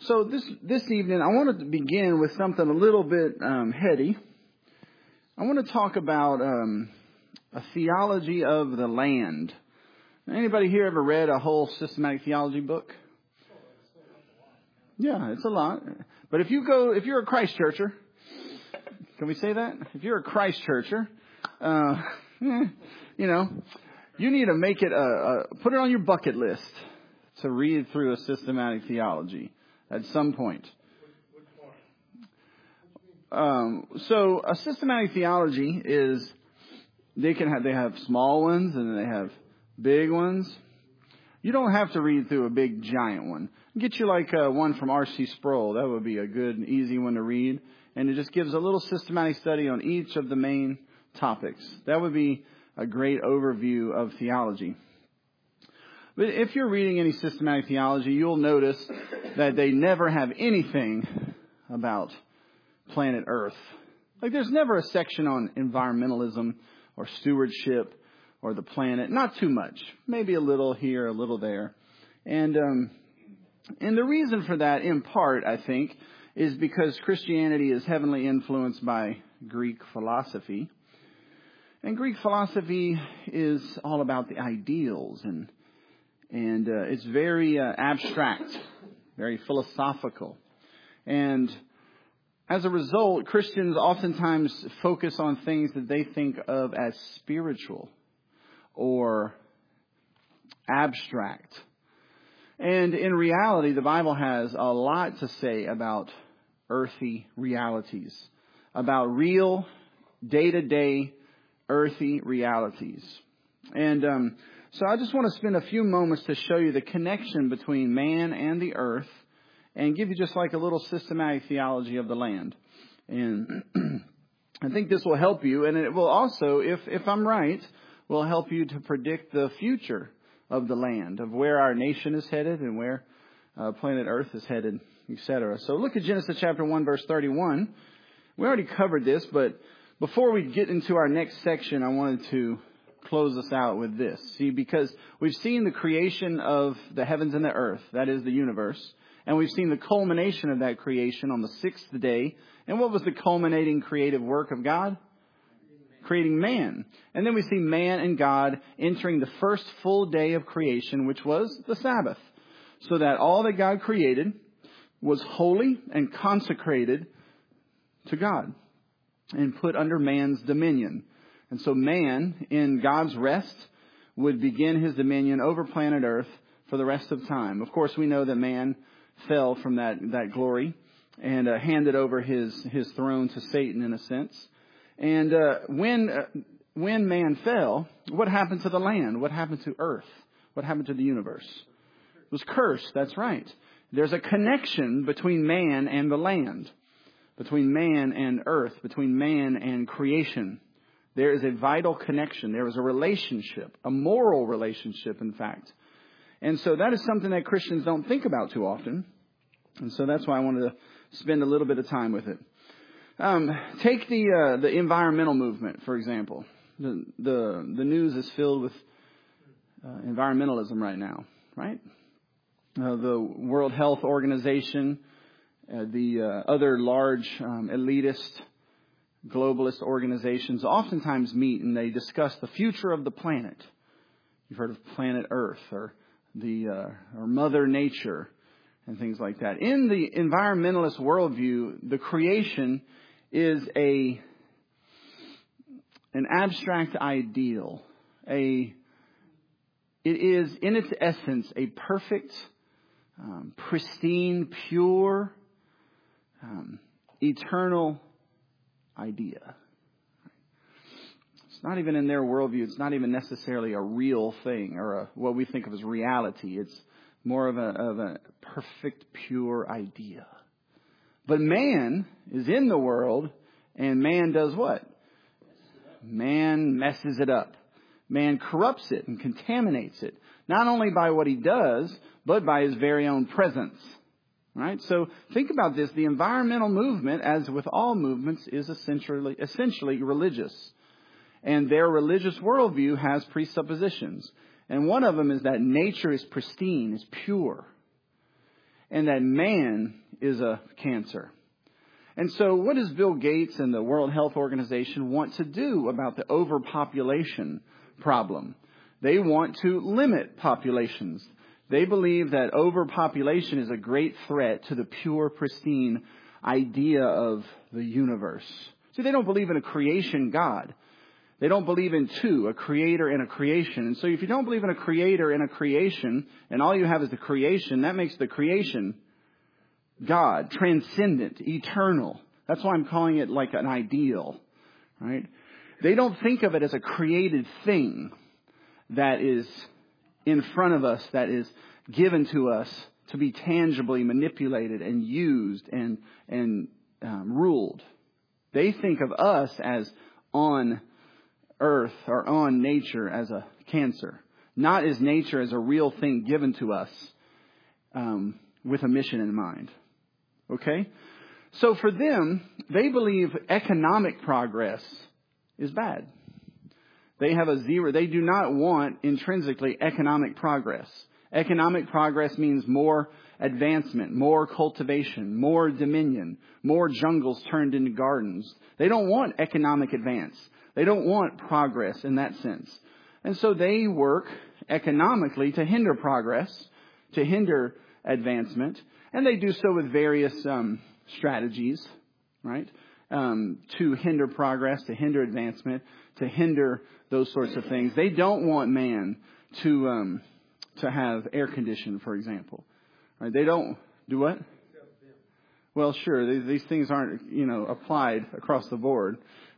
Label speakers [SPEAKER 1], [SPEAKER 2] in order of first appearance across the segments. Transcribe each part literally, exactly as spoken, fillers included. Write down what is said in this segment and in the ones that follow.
[SPEAKER 1] so this this evening, I wanted to begin with something a little bit um, heady. I want to talk about um, a theology of the land. Anybody here ever read a whole systematic theology book? Yeah, it's a lot. But if you go, if you're a Christ churcher, can we say that? If you're a Christ churcher, uh, you know, you need to make it a, a put it on your bucket list to read through a systematic theology at some point. Um, so a systematic theology is they can have they have small ones and they have big ones. You don't have to read through a big giant one. Get you like uh, one from R C Sproul. That would be a good and easy one to read. And it just gives a little systematic study on each of the main topics. That would be a great overview of theology. But if you're reading any systematic theology, you'll notice that they never have anything about planet Earth. Like there's never a section on environmentalism or stewardship or the planet. Not too much. Maybe a little here, a little there. And um, and the reason for that, in part, I think, is because Christianity is heavily influenced by Greek philosophy. And Greek philosophy is all about the ideals, and and uh, it's very uh, abstract, very philosophical. And as a result, Christians oftentimes focus on things that they think of as spiritual or abstract. And in reality, the Bible has a lot to say about earthy realities, about real, day-to-day, earthy realities. And um, so I just want to spend a few moments to show you the connection between man and the earth and give you just like a little systematic theology of the land. And I think this will help you, and it will also, if if I'm right, will help you to predict the future of the land, of where our nation is headed and where uh, planet Earth is headed, et cetera. So look at Genesis chapter one, verse thirty-one. We already covered this, but before we get into our next section, I wanted to close us out with this. See, because we've seen the creation of the heavens and the earth, that is the universe, and we've seen the culmination of that creation on the sixth day. And what was the culminating creative work of God? Creating man. And then we see man and God entering the first full day of creation, which was the Sabbath. So that all that God created was holy and consecrated to God and put under man's dominion. And so man, in God's rest, would begin his dominion over planet Earth for the rest of time. Of course, we know that man fell from that, that glory and uh, handed over his, his throne to Satan in a sense. And uh, when uh, when man fell, what happened to the land? What happened to earth? What happened to the universe? It was cursed. That's right. There's a connection between man and the land, between man and earth, between man and creation. There is a vital connection. There is a relationship, a moral relationship, in fact. And so that is something that Christians don't think about too often. And so that's why I wanted to spend a little bit of time with it. Um, take the uh, the environmental movement, for example. The the, the news is filled with uh, environmentalism right now, right? Uh, the World Health Organization, uh, the uh, other large um, elitist, globalist organizations oftentimes meet and they discuss the future of the planet. You've heard of planet Earth or the uh, or Mother Nature and things like that. In the environmentalist worldview, the creation is a an abstract ideal. A it is in its essence a perfect, um, pristine, pure, um, eternal idea. It's not even in their worldview. It's not even necessarily a real thing or a, what we think of as reality. It's more of a of a perfect, pure idea. But man is in the world, and man does what? Man messes it up. Man corrupts it and contaminates it, not only by what he does, but by his very own presence. Right? So think about this. The environmental movement, as with all movements, is essentially essentially religious. And their religious worldview has presuppositions. And one of them is that nature is pristine, is pure. and that man is a cancer. And so what does Bill Gates and the World Health Organization want to do about the overpopulation problem? They want to limit populations. They believe that overpopulation is a great threat to the pure, pristine idea of the universe. See, they don't believe in a creation God. They don't believe in two, a creator and a creation. And so if you don't believe in a creator and a creation, and all you have is the creation, that makes the creation God, transcendent, eternal. That's why I'm calling it like an ideal, right? They don't think of it as a created thing that is in front of us, that is given to us to be tangibly manipulated and used and and um, ruled. They think of us as on earth or on nature as a cancer, not as nature as a real thing given to us um, with a mission in mind. Okay? So for them, they believe economic progress is bad. They have a zero. They do not want intrinsically economic progress. Economic progress means more advancement, more cultivation, more dominion, more jungles turned into gardens. They don't want economic advance. They don't want progress in that sense. And so they work economically to hinder progress, to hinder advancement. And they do so with various um, strategies, right? Um, to hinder progress, to hinder advancement, to hinder those sorts of things. They don't want man to um, to have air conditioning, for example. Right? They don't do what? Well, sure, these, these things aren't, you know, applied across the board.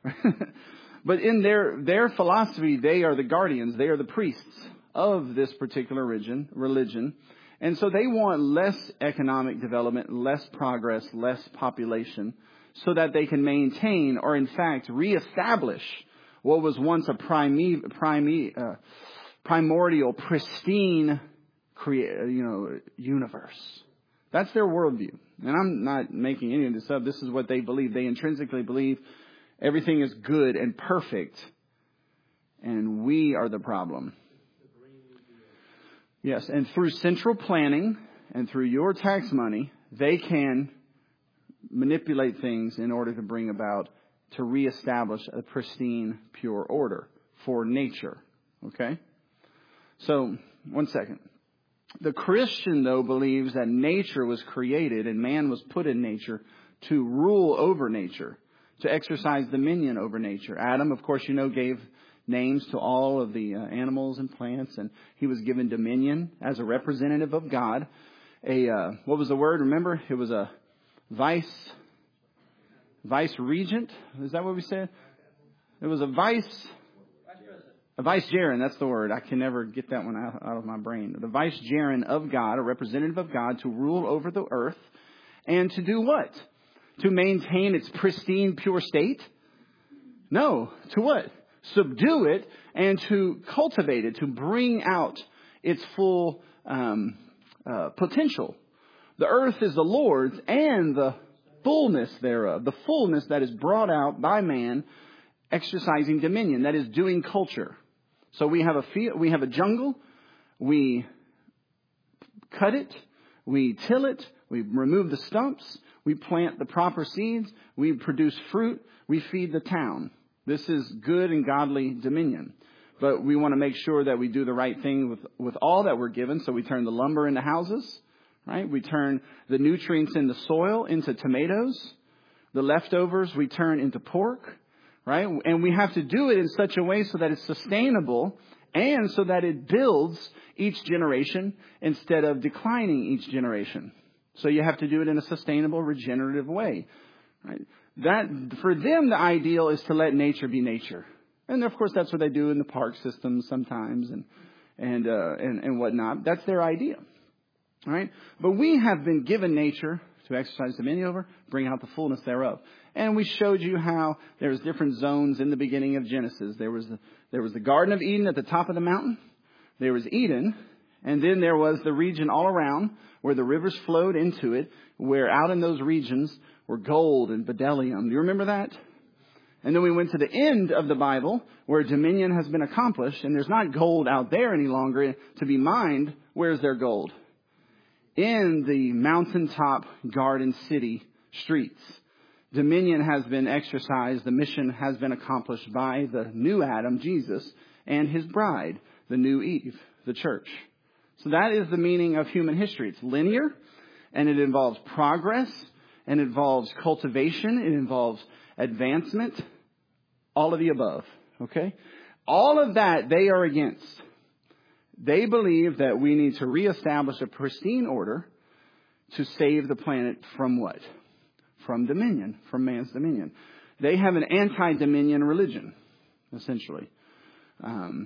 [SPEAKER 1] But in their their philosophy, they are the guardians. They are the priests of this particular religion. religion. And so they want less economic development, less progress, less population, so that they can maintain or, in fact, reestablish what was once a prime, prime, uh, primordial, pristine, crea- you know, universe. That's their worldview. And I'm not making any of this up. This is what they believe. They intrinsically believe everything is good and perfect, and we are the problem. Yes, and through central planning and through your tax money, they can manipulate things in order to bring about, to reestablish a pristine, pure order for nature. Okay? So, one second. The Christian, though, believes that nature was created and man was put in nature to rule over nature, to exercise dominion over nature. Adam, of course, you know, gave names to all of the uh, animals and plants, and he was given dominion as a representative of God. A uh, what was the word? Remember, it was a vice vice regent. Is that what we said? It was a vice a vicegerent. That's the word. I can never get that one out, out of my brain. The vicegerent of God, a representative of God, to rule over the earth, and to do what? To maintain its pristine, pure state? No. To what? Subdue it and to cultivate it, to bring out its full um, uh, potential. The earth is the Lord's and the fullness thereof, the fullness that is brought out by man exercising dominion, that is doing culture. So we have a field, we have a jungle, we cut it, we till it, we remove the stumps, we plant the proper seeds, we produce fruit, we feed the town. This is good and godly dominion. But we want to make sure that we do the right thing with, with all that we're given. So we turn the lumber into houses, right? We turn the nutrients in the soil into tomatoes. The leftovers we turn into pork, right? And we have to do it in such a way so that it's sustainable and so that it builds each generation instead of declining each generation. So you have to do it in a sustainable, regenerative way, right? That, for them, the ideal is to let nature be nature. And of course, that's what they do in the park systems sometimes and, and, uh, and, and whatnot. That's their idea. All right. But we have been given nature to exercise dominion over, bring out the fullness thereof. And we showed you how there's different zones in the beginning of Genesis. There was the, there was the Garden of Eden at the top of the mountain. There was Eden. And then there was the region all around where the rivers flowed into it, where out in those regions were gold and bdellium. Do you remember that? And then we went to the end of the Bible where dominion has been accomplished and there's not gold out there any longer to be mined. Where's their gold? in the mountaintop garden city streets. Dominion has been exercised. The mission has been accomplished by the new Adam, Jesus, and his bride, the new Eve, the church. So that is the meaning of human history. It's linear, and it involves progress, and it involves cultivation, it involves advancement, all of the above. Okay? All of that they are against. They believe that we need to reestablish a pristine order to save the planet from what? From dominion, from man's dominion. They have an anti-dominion religion, essentially. Um,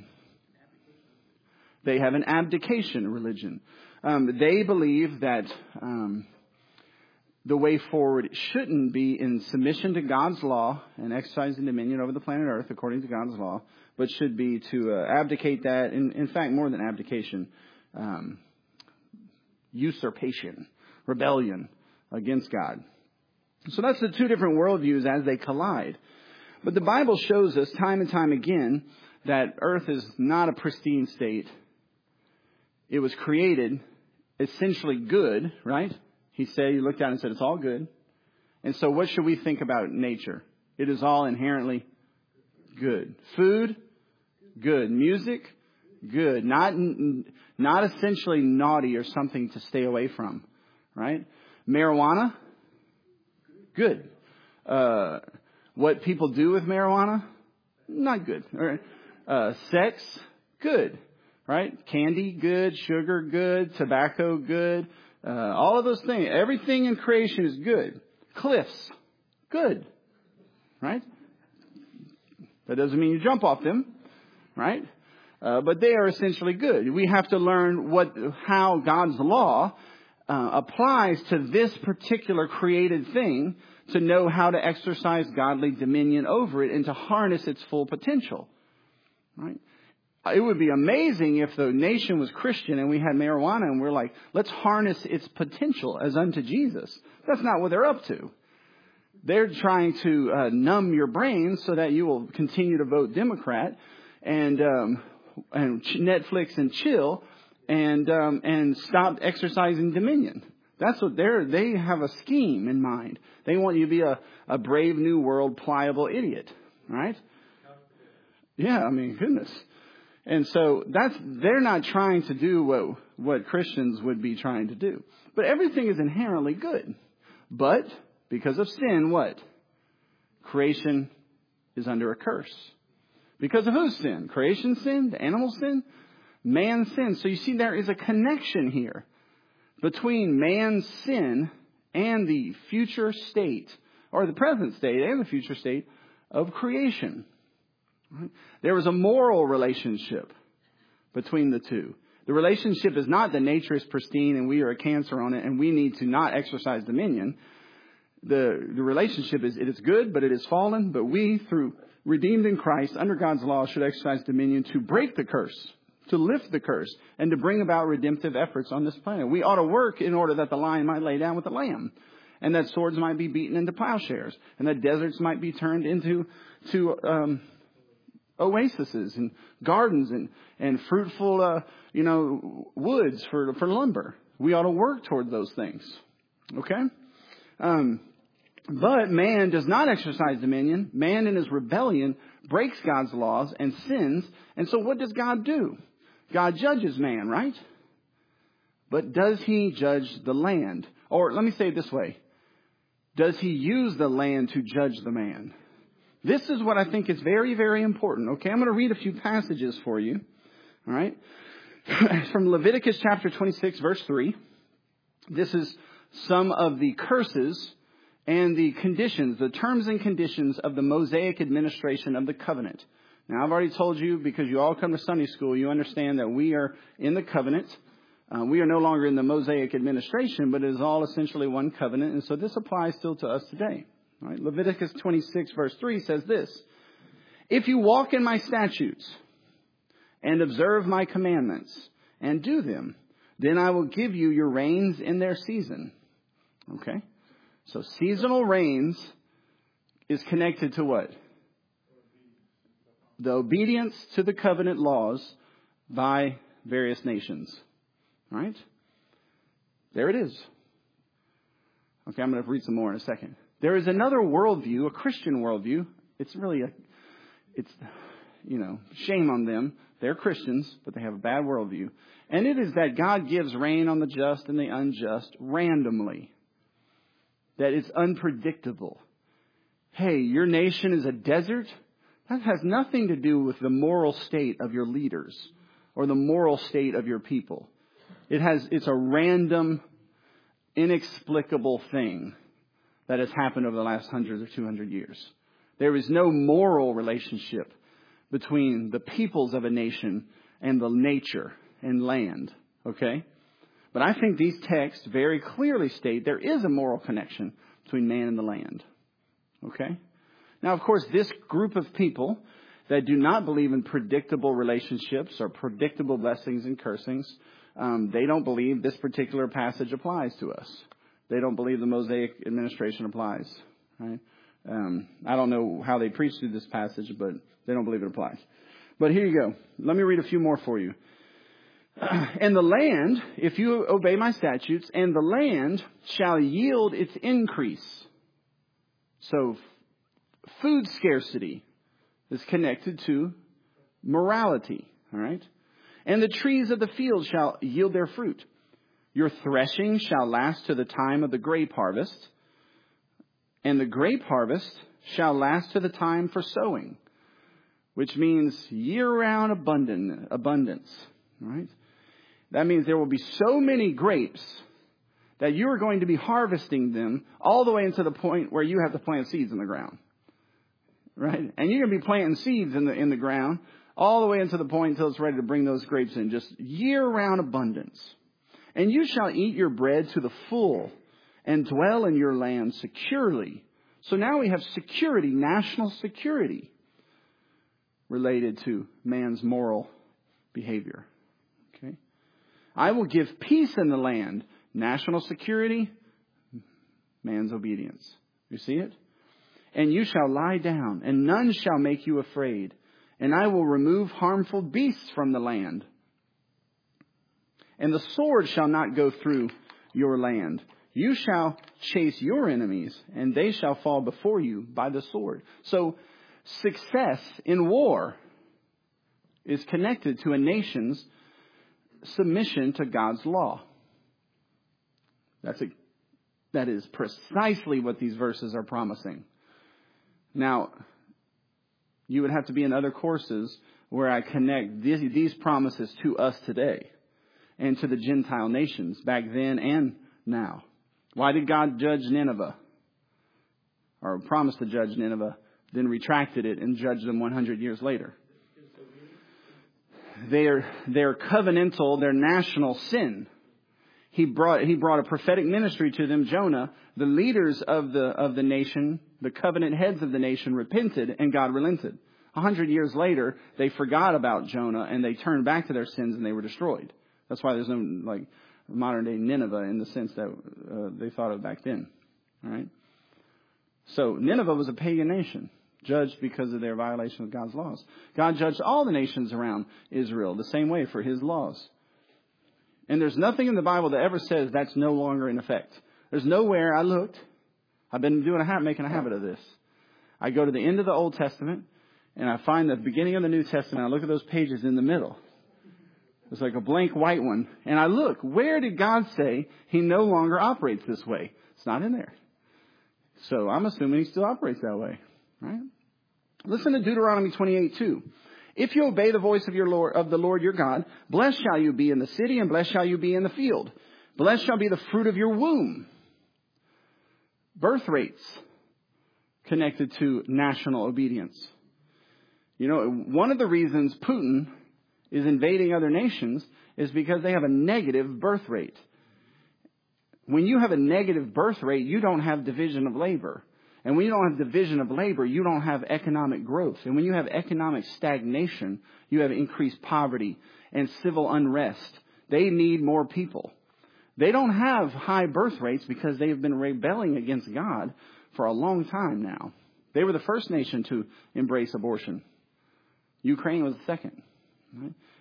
[SPEAKER 1] they have an abdication religion. Um, they believe that um, the way forward shouldn't be in submission to God's law and exercising dominion over the planet Earth according to God's law, but should be to uh, abdicate that. In, in fact, more than abdication, um, usurpation, rebellion against God. So that's the two different worldviews as they collide. But the Bible shows us time and time again that earth is not a pristine state. It was created essentially good, right? He said, he looked out and said, it's all good. And so what should we think about nature? It is all inherently good. Food, good. Music, good. Not, not essentially naughty or something to stay away from, right? Marijuana, good. Uh, what people do with marijuana, not good. Or, uh, sex, good. Right? Candy, good. Sugar, good. Tobacco, good. Uh, all of those things. Everything in creation is good. Cliffs, good. Right? That doesn't mean you jump off them. Right? Uh, but they are essentially good. We have to learn what, how God's law uh, applies to this particular created thing to know how to exercise godly dominion over it and to harness its full potential. Right? It would be amazing if the nation was Christian and we had marijuana and we're like, let's harness its potential as unto Jesus. That's not what they're up to. They're trying to uh, numb your brain so that you will continue to vote Democrat and um, and Netflix and chill and um, and stop exercising dominion. That's what they're, they have a scheme in mind. They want you to be a, a brave new world pliable idiot, right? Yeah, I mean, goodness. And so that's, they're not trying to do what, what Christians would be trying to do. But everything is inherently good. But because of sin, what? Creation is under a curse. Because of whose sin? Creation sin? The animal sin? Man's sin. So you see there is a connection here between man's sin and the future state, or the present state and the future state of creation. Right? There was a moral relationship between the two. The relationship is not that nature is pristine and we are a cancer on it and we need to not exercise dominion. The, the relationship is it is good, but it is fallen. But we, through redeemed in Christ, under God's law, should exercise dominion to break the curse, to lift the curse, and to bring about redemptive efforts on this planet. We ought to work in order that the lion might lay down with the lamb, and that swords might be beaten into plowshares, and that deserts might be turned into to um, oases and gardens and and fruitful, uh, you know, woods for for lumber. We ought to work toward those things. Okay, um, but man does not exercise dominion. Man in his rebellion breaks God's laws and sins. And so, what does God do? God judges man, right? But does he judge the land? Or let me say it this way. Does he use the land to judge the man? This is what I think is very, very important. Okay, I'm going to read a few passages for you. All right. From Leviticus chapter twenty-six, verse three. This is some of the curses and the conditions, the terms and conditions of the Mosaic administration of the covenant. Now, I've already told you, because you all come to Sunday school, you understand that we are in the covenant. Uh, we are no longer in the Mosaic administration, but it is all essentially one covenant. And so this applies still to us today. All right? Leviticus twenty-six, verse three says this. If you walk in my statutes and observe my commandments and do them, then I will give you your rains in their season. Okay? So seasonal rains is connected to what? The obedience to the covenant laws by various nations. Right? There it is. Okay, I'm going to read some more in a second. There is another worldview, a Christian worldview. It's really a, it's, you know, shame on them. They're Christians, but they have a bad worldview. And it is that God gives rain on the just and the unjust randomly. That it's unpredictable. Hey, your nation is a desert? That has nothing to do with the moral state of your leaders or the moral state of your people. It has, it's a random, inexplicable thing that has happened over the last hundred or two hundred years. There is no moral relationship between the peoples of a nation and the nature and land. Okay? But I think these texts very clearly state there is a moral connection between man and the land. Okay? Now, of course, this group of people that do not believe in predictable relationships or predictable blessings and cursings, um, they don't believe this particular passage applies to us. They don't believe the Mosaic administration applies. Right? Um, I don't know how they preach through this passage, but they don't believe it applies. But here you go. Let me read a few more for you. And the land, if you obey my statutes, and the land shall yield its increase. So food scarcity is connected to morality. All right. And the trees of the field shall yield their fruit. Your threshing shall last to the time of the grape harvest. And the grape harvest shall last to the time for sowing. Which means year-round abundant, abundance. All right. That means there will be so many grapes that you are going to be harvesting them all the way into the point where you have to plant seeds in the ground. Right? And you're going to be planting seeds in the in the ground all the way into the point until it's ready to bring those grapes in. Just year-round abundance. And you shall eat your bread to the full and dwell in your land securely. So now we have security, national security, related to man's moral behavior. Okay? I will give peace in the land. National security, man's obedience. You see it? And you shall lie down, and none shall make you afraid. And I will remove harmful beasts from the land. And the sword shall not go through your land. You shall chase your enemies, and they shall fall before you by the sword. So success in war is connected to a nation's submission to God's law. That's a, that is precisely what these verses are promising. Now, you would have to be in other courses where I connect these, these promises to us today and to the Gentile nations back then and now. Why did God judge Nineveh? Or promised to judge Nineveh, then retracted it and judged them one hundred years later? Their, their covenantal, their national sin. He brought, he brought a prophetic ministry to them, Jonah. The leaders of the, of the nation, the covenant heads of the nation repented and God relented. A hundred years later, they forgot about Jonah and they turned back to their sins and they were destroyed. That's why there's no, like, modern day Nineveh in the sense that uh, they thought of back then. All right. So Nineveh was a pagan nation, judged because of their violation of God's laws. God judged all the nations around Israel the same way for his laws. And there's nothing in the Bible that ever says that's no longer in effect. There's nowhere I looked. I've been doing a habit, making a habit of this. I go to the end of the Old Testament and I find the beginning of the New Testament. I look at those pages in the middle. It's like a blank white one. And I look, where did God say he no longer operates this way? It's not in there. So I'm assuming he still operates that way. Right? Listen to Deuteronomy twenty-eight two. If you obey the voice of your Lord, of the Lord your God, blessed shall you be in the city and blessed shall you be in the field. Blessed shall be the fruit of your womb. Birth rates connected to national obedience. You know, one of the reasons Putin is invading other nations is because they have a negative birth rate. When you have a negative birth rate, you don't have division of labor. And when you don't have division of labor, you don't have economic growth. And when you have economic stagnation, you have increased poverty and civil unrest. They need more people. They don't have high birth rates because they've been rebelling against God for a long time now. They were the first nation to embrace abortion. Ukraine was the second. Right?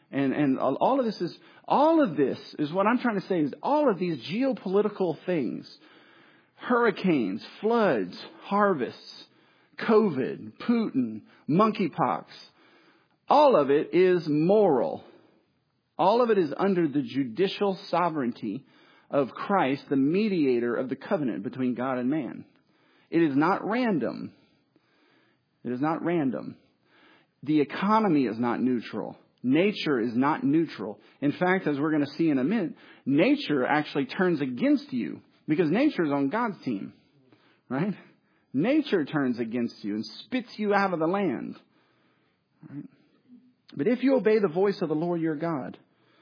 [SPEAKER 1] And, and all of this is, all of this is what I'm trying to say is all of these geopolitical things, hurricanes, floods, harvests, COVID, Putin, monkeypox, all of it is moral. All of it is under the judicial sovereignty of Christ, the mediator of the covenant between God and man. It is not random. It is not random. The economy is not neutral. Nature is not neutral. In fact, as we're going to see in a minute, nature actually turns against you because nature is on God's team, right? Nature turns against you and spits you out of the land. Right? But if you obey the voice of the Lord your God,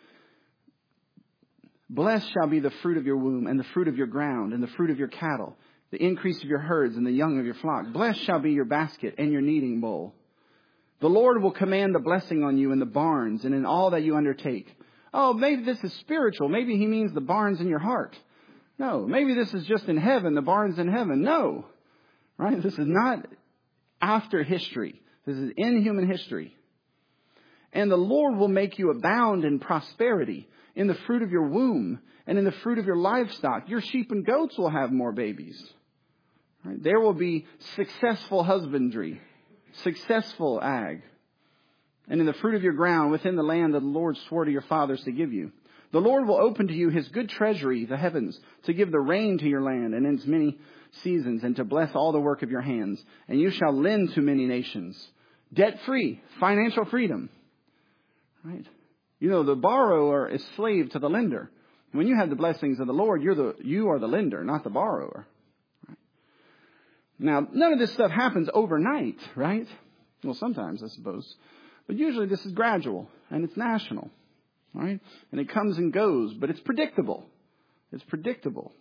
[SPEAKER 1] blessed shall be the fruit of your womb and the fruit of your ground and the fruit of your cattle, the increase of your herds and the young of your flock. Blessed shall be your basket and your kneading bowl. The Lord will command a blessing on you in the barns and in all that you undertake. Oh, maybe this is spiritual. Maybe he means the barns in your heart. No, maybe this is just in heaven, the barns in heaven. No, right? This is not after history. This is in human history. And the Lord will make you abound in prosperity, in the fruit of your womb and in the fruit of your livestock. Your sheep and goats will have more babies. Right? There will be successful husbandry, successful ag, and in the fruit of your ground within the land that the Lord swore to your fathers to give you. The Lord will open to you his good treasury, the heavens, to give the rain to your land and in its many seasons, and to bless all the work of your hands. And you shall lend to many nations, debt-free, financial freedom. Right? You know, the borrower is slave to the lender. When you have the blessings of the Lord, you're the you are the lender, not the borrower. Right? Now, none of this stuff happens overnight, right? Well, sometimes, I suppose. But usually this is gradual and it's national, right? And it comes and goes, but it's predictable. It's predictable.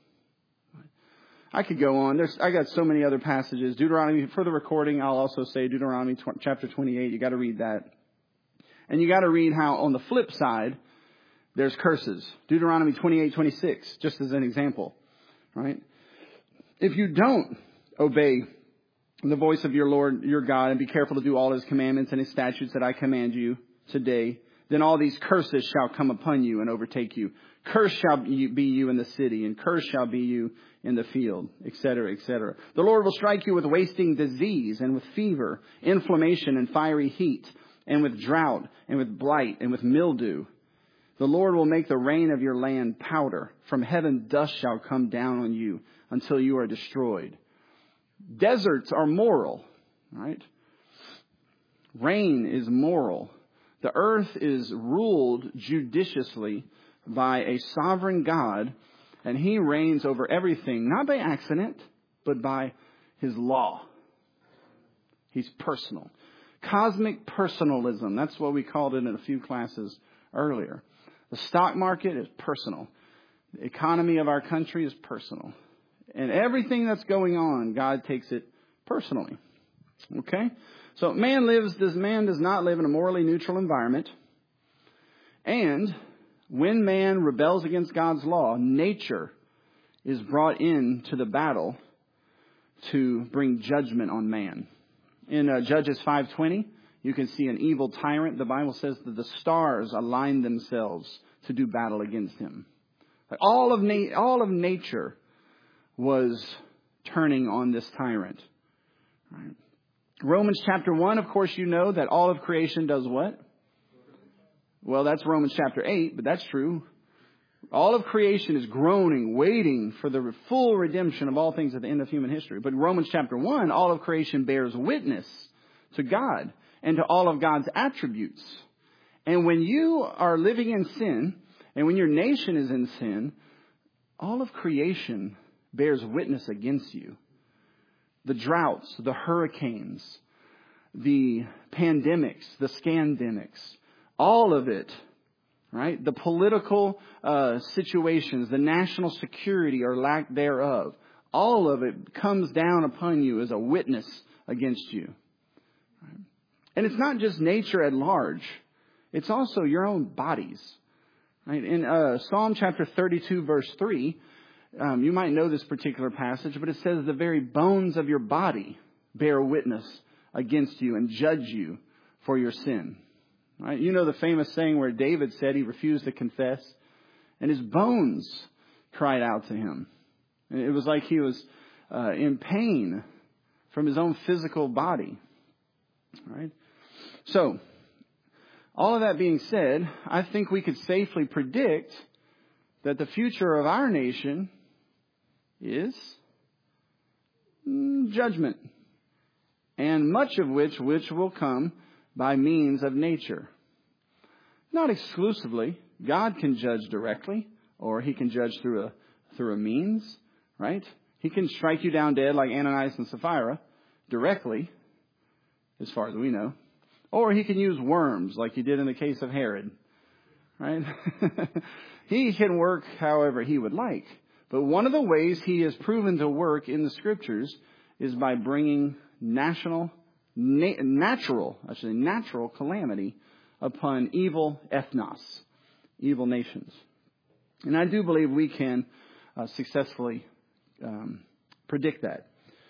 [SPEAKER 1] I could go on. There's, I got so many other passages. Deuteronomy, for the recording, I'll also say Deuteronomy tw- chapter twenty-eight. You got to read that. And you got to read how on the flip side, there's curses. Deuteronomy twenty-eight, twenty-six, just as an example, right? If you don't obey the voice of your Lord, your God, and be careful to do all his commandments and his statutes that I command you today, then all these curses shall come upon you and overtake you. Curse shall be you in the city, and curse shall be you in the field, et cetera, et cetera. The Lord will strike you with wasting disease and with fever, inflammation and fiery heat, and with drought, and with blight, and with mildew. The Lord will make the rain of your land powder. From heaven dust shall come down on you until you are destroyed. Deserts are moral, right? Rain is moral. The earth is ruled judiciously by a sovereign God, and he reigns over everything, not by accident, but by his law. He's personal. Cosmic personalism. That's what we called it in a few classes earlier. The stock market is personal. The economy of our country is personal. And everything that's going on, God takes it personally. Okay? So man lives, this man does not live in a morally neutral environment. And when man rebels against God's law, nature is brought into the battle to bring judgment on man. In uh, Judges five twenty, you can see an evil tyrant. The Bible says that the stars align themselves to do battle against him. Like all of na- all of nature was turning on this tyrant. Right. Romans chapter one, of course, you know that all of creation does what? Well, that's Romans chapter eight, but that's true. All of creation is groaning, waiting for the full redemption of all things at the end of human history. But Romans chapter one, all of creation bears witness to God and to all of God's attributes. And when you are living in sin, and when your nation is in sin, all of creation bears witness against you. The droughts, the hurricanes, the pandemics, the scandemics, all of it, right? The political uh, situations, the national security or lack thereof, all of it comes down upon you as a witness against you. Right? And it's not just nature at large. It's also your own bodies. Right? In uh, Psalm chapter thirty-two, verse three, um, you might know this particular passage, but it says the very bones of your body bear witness against you and judge you for your sin. Right? You know the famous saying where David said he refused to confess, and his bones cried out to him. And it was like he was uh, in pain from his own physical body. Right? So, all of that being said, I think we could safely predict that the future of our nation is judgment, and much of which which will come by means of nature. Not exclusively. God can judge directly, or he can judge through a through a means, right? He can strike you down dead like Ananias and Sapphira directly, as far as we know. Or he can use worms like he did in the case of Herod, right? He can work however he would like. But one of the ways he has proven to work in the Scriptures is by bringing national, na- natural, actually natural calamity upon evil ethnos, evil nations. And I do believe we can uh, successfully um, predict that.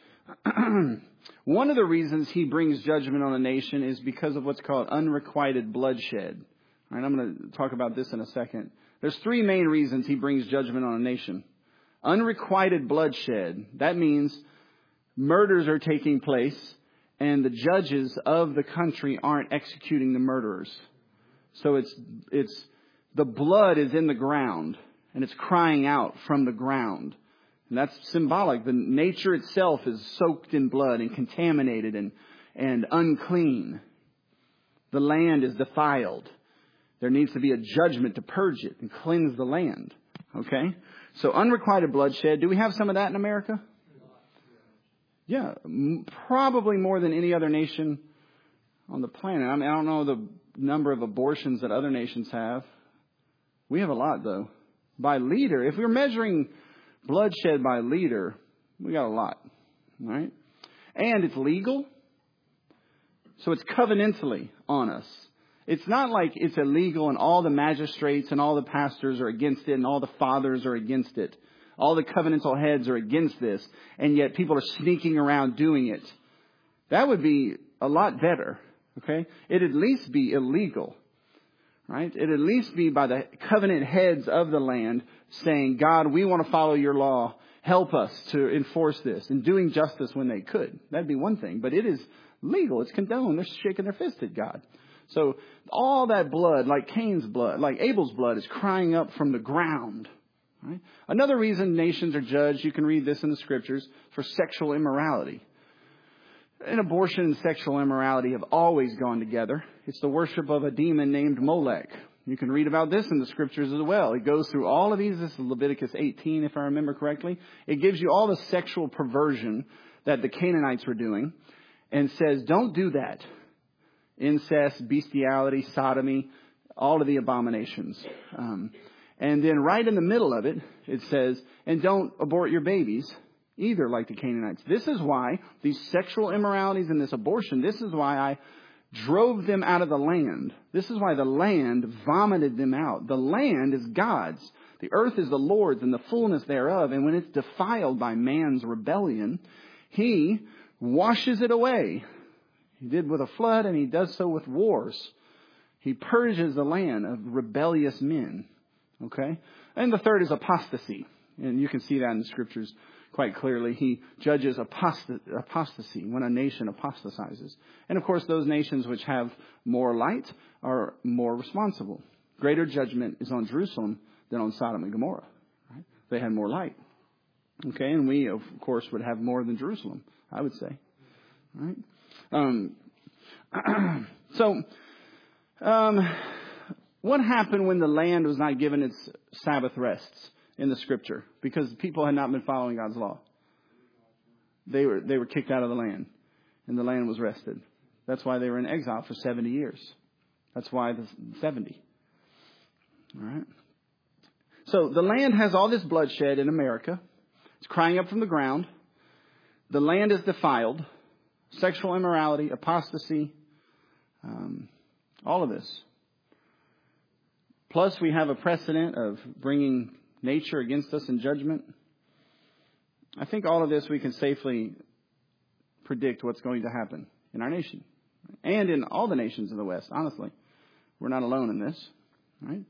[SPEAKER 1] One of the reasons he brings judgment on a nation is because of what's called unrequited bloodshed. All right, I'm going to talk about this in a second. There's three main reasons he brings judgment on a nation. Unrequited bloodshed. That means murders are taking place and the judges of the country aren't executing the murderers. So it's it's the blood is in the ground and it's crying out from the ground. And that's symbolic. The nature itself is soaked in blood and contaminated and, and unclean. The land is defiled. There needs to be a judgment to purge it and cleanse the land. Okay? So unrequited bloodshed. Do we have some of that in America? Yeah, m- probably more than any other nation on the planet. I mean, I don't know the number of abortions that other nations have. We have a lot, though. By leader, if we're measuring bloodshed by leader, we got a lot, right? And it's legal, so it's covenantally on us. It's not like it's illegal and all the magistrates and all the pastors are against it and all the fathers are against it. All the covenantal heads are against this, and yet people are sneaking around doing it. That would be a lot better, okay? It'd at least be illegal, right? It'd at least be by the covenant heads of the land saying, God, we want to follow your law. Help us to enforce this, and doing justice when they could. That'd be one thing, but it is legal. It's condoned. They're shaking their fist at God. So all that blood, like Cain's blood, like Abel's blood, is crying up from the ground. Right? Another reason nations are judged, you can read this in the Scriptures, for sexual immorality. And abortion and sexual immorality have always gone together. It's the worship of a demon named Molech. You can read about this in the Scriptures as well. It goes through all of these. This is Leviticus eighteen, if I remember correctly. It gives you all the sexual perversion that the Canaanites were doing and says, don't do that. Incest, bestiality, sodomy, all of the abominations. Um, and then right in the middle of it, it says, and don't abort your babies either, like the Canaanites. This is why these sexual immoralities and this abortion, this is why I drove them out of the land. This is why the land vomited them out. The land is God's. The earth is the Lord's and the fullness thereof. And when it's defiled by man's rebellion, he washes it away. He did with a flood, and he does so with wars. He purges the land of rebellious men. Okay? And the third is apostasy. And you can see that in the Scriptures quite clearly. He judges apost- apostasy when a nation apostatizes. And of course, those nations which have more light are more responsible. Greater judgment is on Jerusalem than on Sodom and Gomorrah. Right? They had more light. Okay? And we, of course, would have more than Jerusalem, I would say. Right? Um, so, um, what happened when the land was not given its Sabbath rests in the Scripture? Because people had not been following God's law. They were, they were kicked out of the land, and the land was rested. That's why they were in exile for seventy years. That's why the seventy. All right. So the land has all this bloodshed in America. It's crying up from the ground. The land is defiled. Sexual immorality, apostasy, um, all of this. Plus, we have a precedent of bringing nature against us in judgment. I think all of this we can safely predict what's going to happen in our nation and in all the nations of the West, honestly. We're not alone in this, right?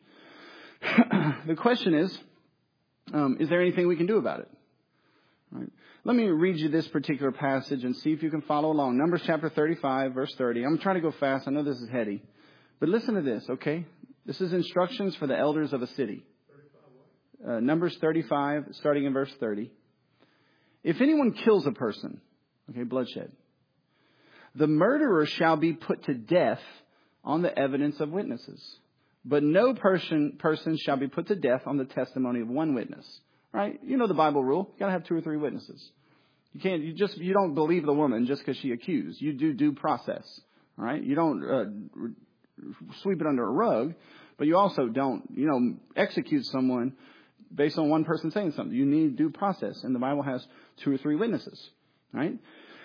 [SPEAKER 1] The question is, um, is there anything we can do about it? Right. Let me read you this particular passage and see if you can follow along. Numbers chapter thirty-five, verse thirty. I'm trying to go fast. I know this is heady. But listen to this, okay? This is instructions for the elders of a city. Uh, Numbers thirty-five, starting in verse thirty. If anyone kills a person, okay, bloodshed, the murderer shall be put to death on the evidence of witnesses. But no person, person shall be put to death on the testimony of one witness. Right? You know the Bible rule. You got to have two or three witnesses. You can't, you just, you don't believe the woman just because she accused. You do due process. All right? You don't uh, sweep it under a rug, but you also don't, you know, execute someone based on one person saying something. You need due process. And the Bible has two or three witnesses. Right?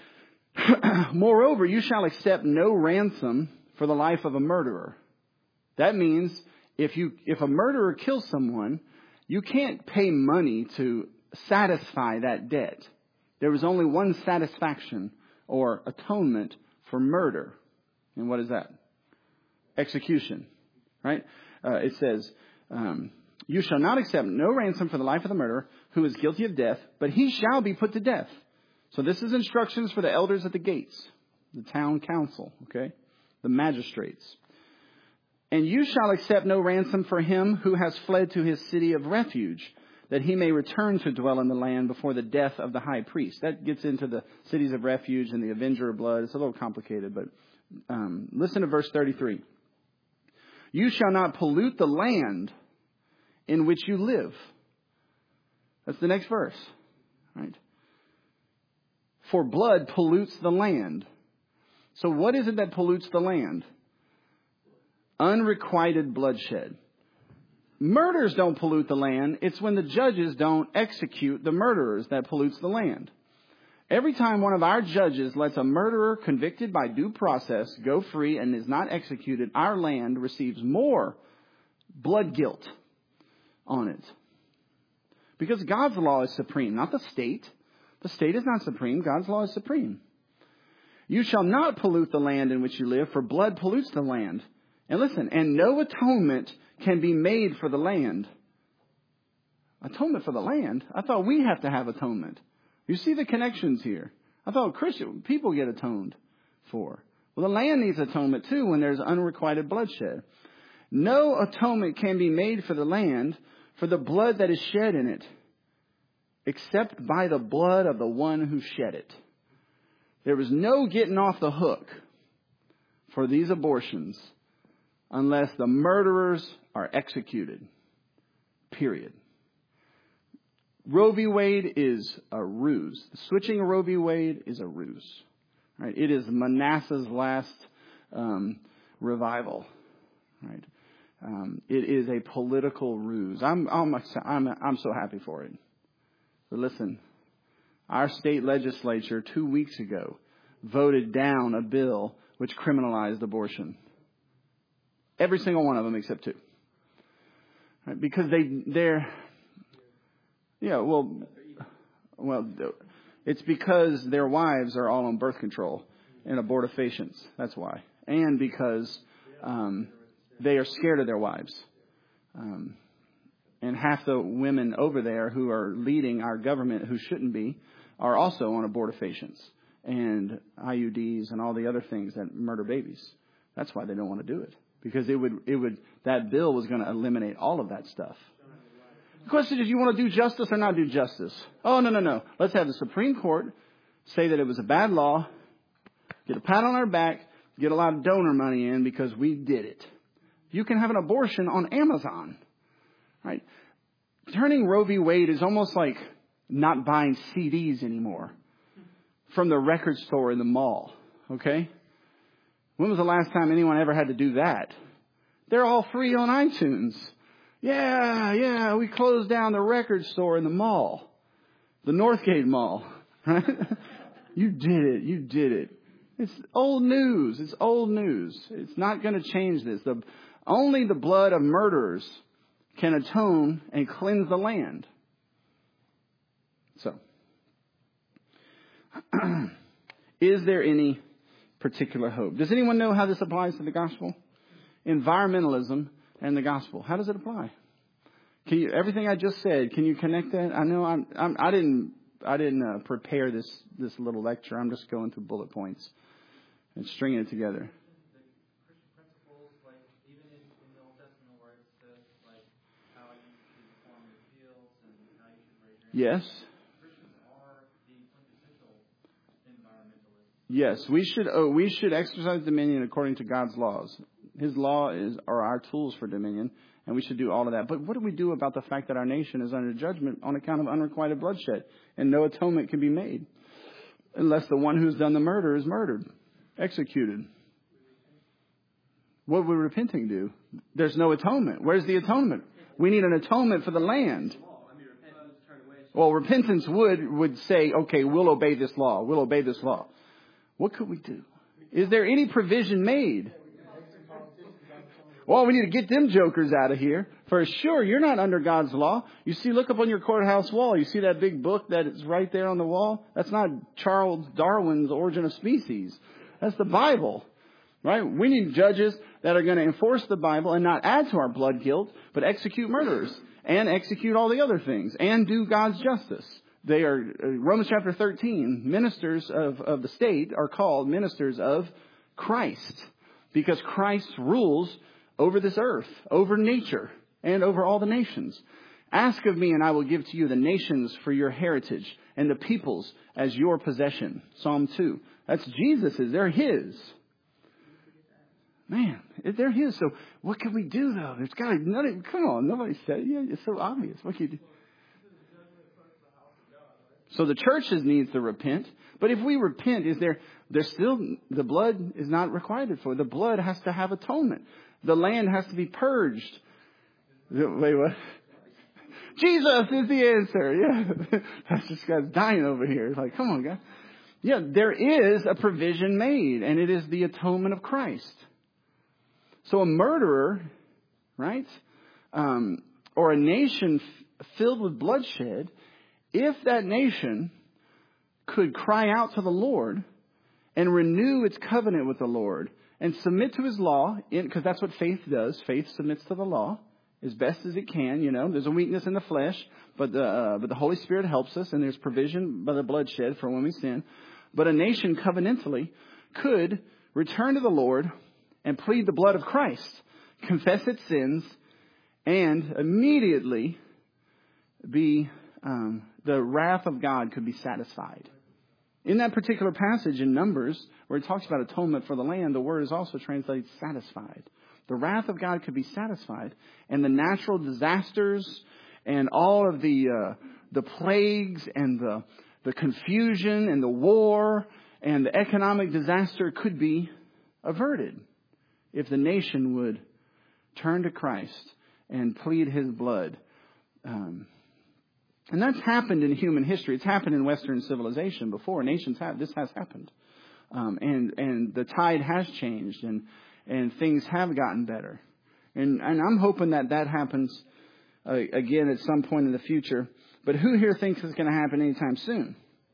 [SPEAKER 1] Moreover, you shall accept no ransom for the life of a murderer. That means if you, if a murderer kills someone, you can't pay money to satisfy that debt. There was only one satisfaction or atonement for murder. And what is that? Execution. Right? Uh, it says, um, you shall not accept no ransom for the life of the murderer who is guilty of death, but he shall be put to death. So this is instructions for the elders at the gates, the town council, okay, the magistrates. And you shall accept no ransom for him who has fled to his city of refuge, that he may return to dwell in the land before the death of the high priest. That gets into the cities of refuge and the avenger of blood. It's a little complicated, but um, listen to verse thirty-three. You shall not pollute the land in which you live. That's the next verse, right? For blood pollutes the land. So what is it that pollutes the land? Unrequited bloodshed. Murders don't pollute the land. It's when the judges don't execute the murderers that pollutes the land. Every time one of our judges lets a murderer convicted by due process go free and is not executed, our land receives more blood guilt on it. Because God's law is supreme, not the state. The state is not supreme. God's law is supreme. You shall not pollute the land in which you live, for blood pollutes the land. And listen, and no atonement can be made for the land. Atonement for the land? I thought we have to have atonement. You see the connections here. I thought Christian people get atoned for. Well, the land needs atonement too when there's unrequited bloodshed. No atonement can be made for the land for the blood that is shed in it, except by the blood of the one who shed it. There was no getting off the hook for these abortions unless the murderers are executed. Period. Roe v. Wade is a ruse. Switching Roe v. Wade is a ruse. Right? It is Manasseh's last um, revival. Right? Um, it is a political ruse. I'm, I'm I'm I'm so happy for it. But listen, our state legislature two weeks ago voted down a bill which criminalized abortion. Every single one of them except two. Right? Because they, they're, yeah, well, well, it's because their wives are all on birth control and abortifacients. That's why. And because um, they are scared of their wives. Um, and half the women over there who are leading our government who shouldn't be are also on abortifacients and I U Ds and all the other things that murder babies. That's why they don't want to do it. Because it would, it would, that bill was going to eliminate all of that stuff. The question is, you want to do justice or not do justice? Oh, no, no, no. Let's have the Supreme Court say that it was a bad law, get a pat on our back, get a lot of donor money in because we did it. You can have an abortion on Amazon, right? Turning Roe v. Wade is almost like not buying C Ds anymore from the record store in the mall, okay? When was the last time anyone ever had to do that? They're all free on iTunes. Yeah, yeah, we closed down the record store in the mall. The Northgate Mall. Right? You did it. You did it. It's old news. It's old news. It's not going to change this. The, only the blood of murderers can atone and cleanse the land. So, is there any particular hope? Does anyone know how this applies to the gospel? environmentalism and the gospel? How does it apply? Can you, everything I just said, can you connect that? I know I'm, I'm I didn't I didn't uh, prepare this this little lecture. I'm just going through bullet points and stringing it together. Yes. Yes, we should oh, we should exercise dominion according to God's laws. His law is are our tools for dominion, and we should do all of that. But what do we do about the fact that our nation is under judgment on account of unrequited bloodshed, and no atonement can be made unless the one who's done the murder is murdered, executed? What would repenting do? There's no atonement. Where's the atonement? We need an atonement for the land. Well, repentance would would say, okay, we'll obey this law. We'll obey this law. What could we do? Is there any provision made? Well, we need to get them jokers out of here. For sure, you're not under God's law. You see, look up on your courthouse wall. You see that big book that is right there on the wall? That's not Charles Darwin's Origin of Species. That's the Bible, right? We need judges that are going to enforce the Bible and not add to our blood guilt, but execute murderers and execute all the other things and do God's justice. They are, Romans chapter thirteen, ministers of, of the state are called ministers of Christ because Christ rules over this earth, over nature, and over all the nations. Ask of me and I will give to you the nations for your heritage and the peoples as your possession. Psalm two. That's Jesus's. They're His. Man, they're His. So what can we do though? There's got to, none, come on, nobody said it. Yeah, it's so obvious. What can you do? So the churches needs to repent. But if we repent, is there, there's still, the blood is not required for. The blood has to have atonement. The land has to be purged. Wait, what? Jesus is the answer. Yeah. That's just guy's dying over here. It's like, come on, guys. Yeah, there is a provision made, and it is the atonement of Christ. So a murderer, right, um, or a nation f- filled with bloodshed, if that nation could cry out to the Lord and renew its covenant with the Lord and submit to His law, because that's what faith does. Faith submits to the law as best as it can. You know, there's a weakness in the flesh, but the uh, but the Holy Spirit helps us, and there's provision by the bloodshed for when we sin. But a nation covenantally could return to the Lord and plead the blood of Christ, confess its sins, and immediately be um, the wrath of God could be satisfied. In that particular passage in Numbers, where it talks about atonement for the land, the word is also translated satisfied. The wrath of God could be satisfied, and the natural disasters and all of the uh, the plagues and the the confusion and the war and the economic disaster could be averted if the nation would turn to Christ and plead His blood. Um, and that's happened in human history. It's happened in Western civilization before. Nations have. This has happened. Um, and, and the tide has changed, and, and things have gotten better. And, and I'm hoping that that happens uh, again at some point in the future. But who here thinks it's going to happen anytime soon?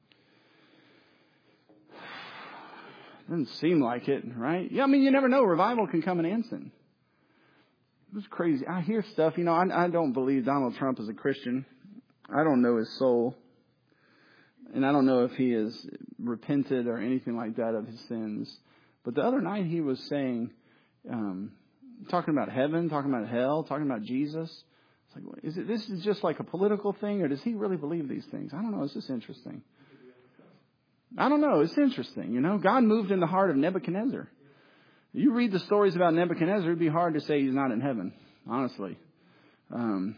[SPEAKER 1] Doesn't seem like it, right? Yeah, I mean, you never know. Revival can come in an instant. It was crazy. I hear stuff. You know, I, I don't believe Donald Trump is a Christian. I don't know his soul. And I don't know if he has repented or anything like that of his sins. But the other night he was saying, um, talking about heaven, talking about hell, talking about Jesus. It's like, is it, this is just like a political thing, or does he really believe these things? I don't know. It's just interesting. I don't know. It's interesting. You know, God moved in the heart of Nebuchadnezzar. You read the stories about Nebuchadnezzar, it'd be hard to say he's not in heaven, honestly. Um,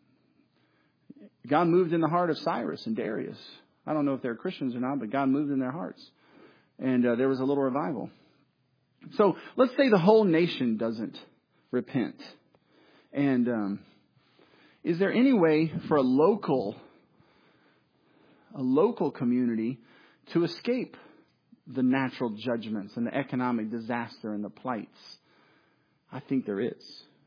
[SPEAKER 1] God moved in the heart of Cyrus and Darius. I don't know if they're Christians or not, but God moved in their hearts. And uh, there was a little revival. So let's say the whole nation doesn't repent. And um, is there any way for a local, a local community to escape the natural judgments and the economic disaster and the plights? I think there is.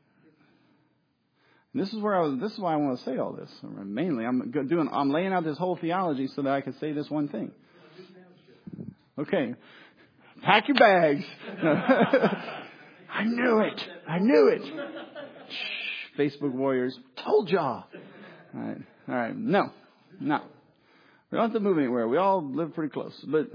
[SPEAKER 1] And this is where I was, this is why I want to say all this. Mainly, I'm doing, I'm laying out this whole theology so that I can say this one thing. Okay. Pack your bags. I knew it. I knew it. Shh, Facebook warriors. Told y'all. All right. All right. No. No. We don't have to move anywhere. We all live pretty close. But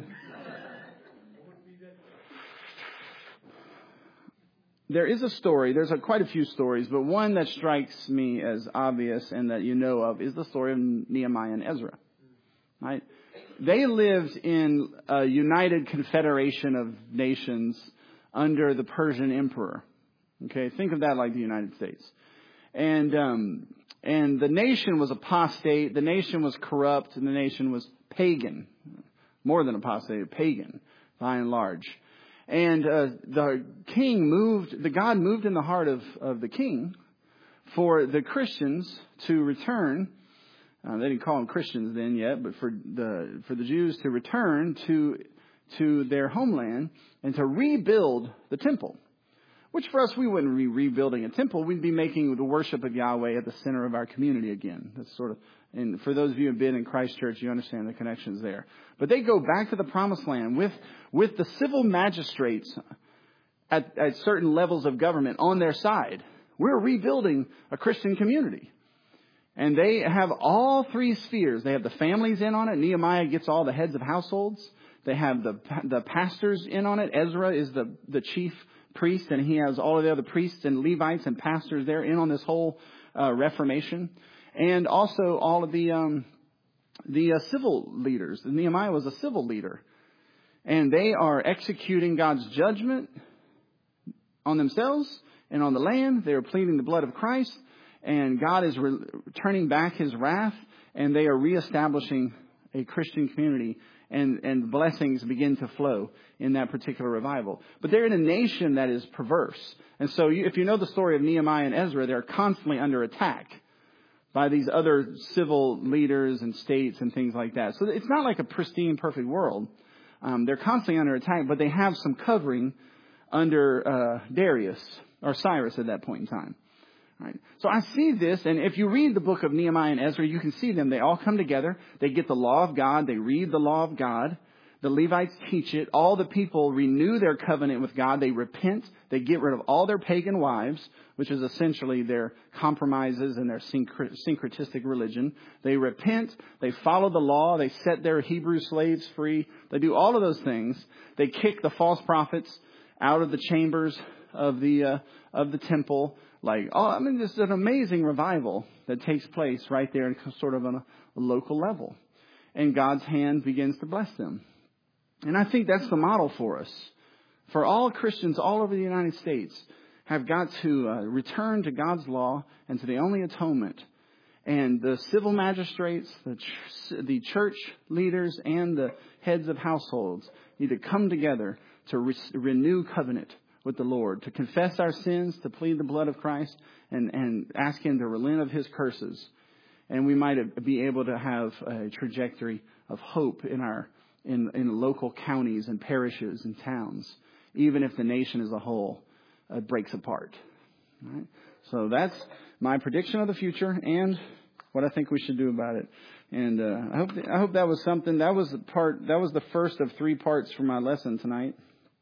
[SPEAKER 1] there is a story. There's a, quite a few stories, but one that strikes me as obvious and that you know of is the story of Nehemiah and Ezra. Right? They lived in a united confederation of nations under the Persian emperor. Okay, think of that like the United States. And um, and the nation was apostate, the nation was corrupt, and the nation was pagan. More than apostate, pagan, by and large. And uh, the king moved, the God moved in the heart of, of the king for the Christians to return. Uh, they didn't call them Christians then yet, but for the for the Jews to return to to their homeland and to rebuild the temple. Which for us, we wouldn't be rebuilding a temple. We'd be making the worship of Yahweh at the center of our community again. That's sort of, and for those of you who have been in Christ Church, you understand the connections there. But they go back to the promised land with, with the civil magistrates at, at certain levels of government on their side. We're rebuilding a Christian community. And they have all three spheres. They have the families in on it. Nehemiah gets all the heads of households. They have the the pastors in on it. Ezra is the, the chief priest, and he has all of the other priests and Levites and pastors there in on this whole uh, reformation. And also all of the um, the uh, civil leaders. Nehemiah was a civil leader. And they are executing God's judgment on themselves and on the land. They are pleading the blood of Christ. And God is re- turning back his wrath, and they are reestablishing a Christian community, and, and blessings begin to flow in that particular revival. But they're in a nation that is perverse. And so you, if you know the story of Nehemiah and Ezra, they're constantly under attack by these other civil leaders and states and things like that. So it's not like a pristine, perfect world. Um, they're constantly under attack, but they have some covering under uh, Darius or Cyrus at that point in time. Right. So I see this, and if you read the book of Nehemiah and Ezra, you can see them. They all come together. They get the law of God. They read the law of God. The Levites teach it. All the people renew their covenant with God. They repent. They get rid of all their pagan wives, which is essentially their compromises and their syncretistic religion. They repent. They follow the law. They set their Hebrew slaves free. They do all of those things. They kick the false prophets out of the chambers of the uh, of the temple. Like, oh, I mean, this is an amazing revival that takes place right there, sort of on a local level. And God's hand begins to bless them. And I think that's the model for us. For all Christians all over the United States have got to uh, return to God's law and to the only atonement. And the civil magistrates, the, ch- the church leaders, and the heads of households need to come together to re- renew covenant with the Lord, to confess our sins, to plead the blood of Christ, and, and ask him to relent of his curses. And we might be able to have a trajectory of hope in our in, in local counties and parishes and towns, even if the nation as a whole uh, breaks apart. All right? So that's my prediction of the future and what I think we should do about it. And uh, I hope I hope that was something. That was the part. That was the first of three parts for my lesson tonight.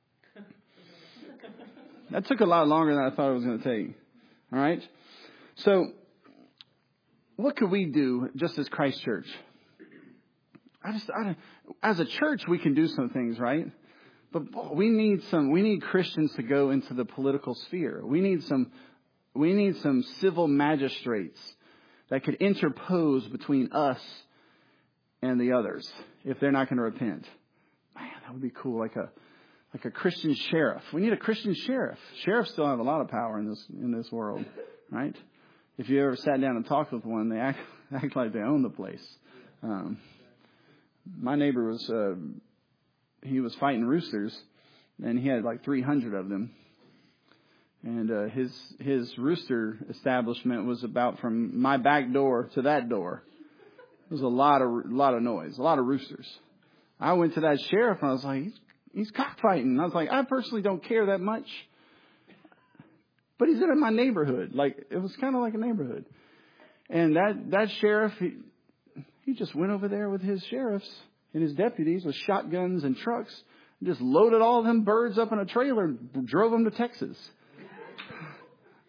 [SPEAKER 1] That took a lot longer than I thought it was going to take. All right? So, what could we do just as Christ Church? I just, I don't, as a church, we can do some things, right? But we need some, we need Christians to go into the political sphere. We need some, we need some civil magistrates that could interpose between us and the others if they're not going to repent. Man, that would be cool. Like a, Like a Christian sheriff. We need a Christian sheriff. Sheriffs still have a lot of power in this in this world, right? If you ever sat down and talked with one, they act act like they own the place. Um, my neighbor was uh, he was fighting roosters, and he had like three hundred of them. And uh, his his rooster establishment was about from my back door to that door. There was a lot of a lot of noise, a lot of roosters. I went to that sheriff and I was like, he's He's cockfighting. I was like, I personally don't care that much. But he's in my neighborhood. Like, it was kind of like a neighborhood. And that, that sheriff, he, he just went over there with his sheriffs and his deputies with shotguns and trucks and just loaded all of them birds up in a trailer and drove them to Texas.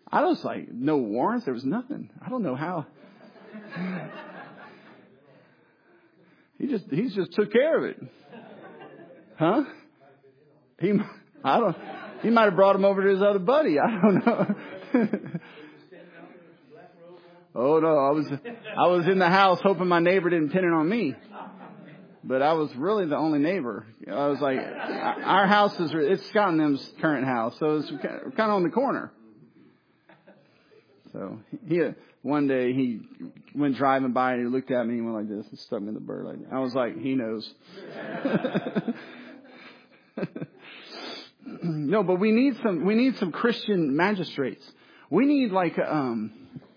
[SPEAKER 1] I was like, no warrants. There was nothing. I don't know how. He just, he just took care of it. Huh? He, I don't, he might have brought him over to his other buddy. I don't know. Oh no, I was, I was in the house hoping my neighbor didn't pin it on me. But I was really the only neighbor. I was like, our house is, it's Scott and them's current house. So it's kind of on the corner. So he, one day he went driving by and he looked at me and went like this and stuck me in the bird. Like, I was like, he knows. No, but we need some, we need some Christian magistrates. We need like, um,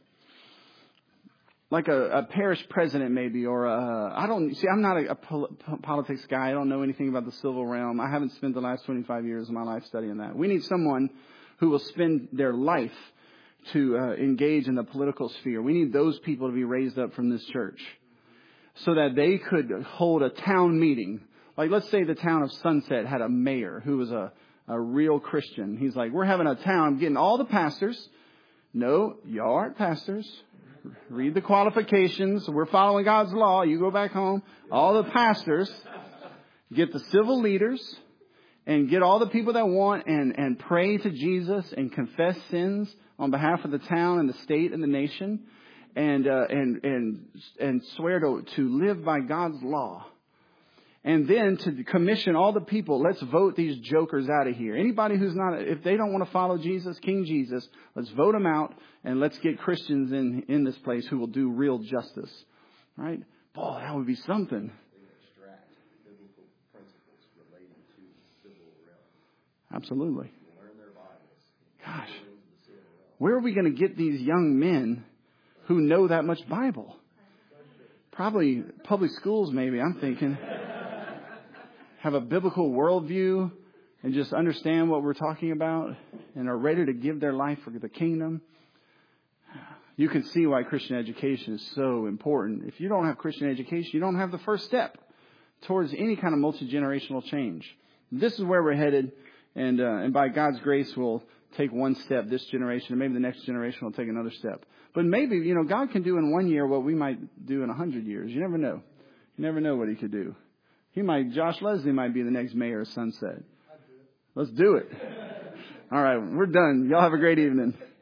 [SPEAKER 1] like a, a parish president maybe, or a, I don't, see, I'm not a, a pol- politics guy. I don't know anything about the civil realm. I haven't spent the last twenty-five years of my life studying that. We need someone who will spend their life to uh, engage in the political sphere. We need those people to be raised up from this church so that they could hold a town meeting. Like, let's say the town of Sunset had a mayor who was a, a real Christian. He's like, we're having a town, getting all the pastors. No, y'all aren't pastors. Read the qualifications. We're following God's law. You go back home. All the pastors, get the civil leaders, and get all the people that want and, and pray to Jesus and confess sins on behalf of the town and the state and the nation, and uh, and and and swear to to live by God's law. And then to commission all the people, let's vote these jokers out of here. Anybody who's not, if they don't want to follow Jesus, King Jesus, let's vote them out and let's get Christians in, in this place who will do real justice. Right? Boy, that would be something.
[SPEAKER 2] Extract biblical principles relating to the civil realm.
[SPEAKER 1] Absolutely.
[SPEAKER 2] Learn their Bibles.
[SPEAKER 1] Gosh. Where are we going to get these young men who know that much Bible? Probably public schools, maybe, I'm thinking. Have a biblical worldview and just understand what we're talking about and are ready to give their life for the kingdom. You can see why Christian education is so important. If you don't have Christian education, you don't have the first step towards any kind of multi-generational change. This is where we're headed. And, uh, and by God's grace, we'll take one step this generation, and maybe the next generation will take another step. But maybe, you know, God can do in one year what we might do in a hundred years. You never know. You never know what he could do. He might, Josh Leslie might be the next mayor of Sunset. Let's do it. All right, we're done. Y'all have a great evening.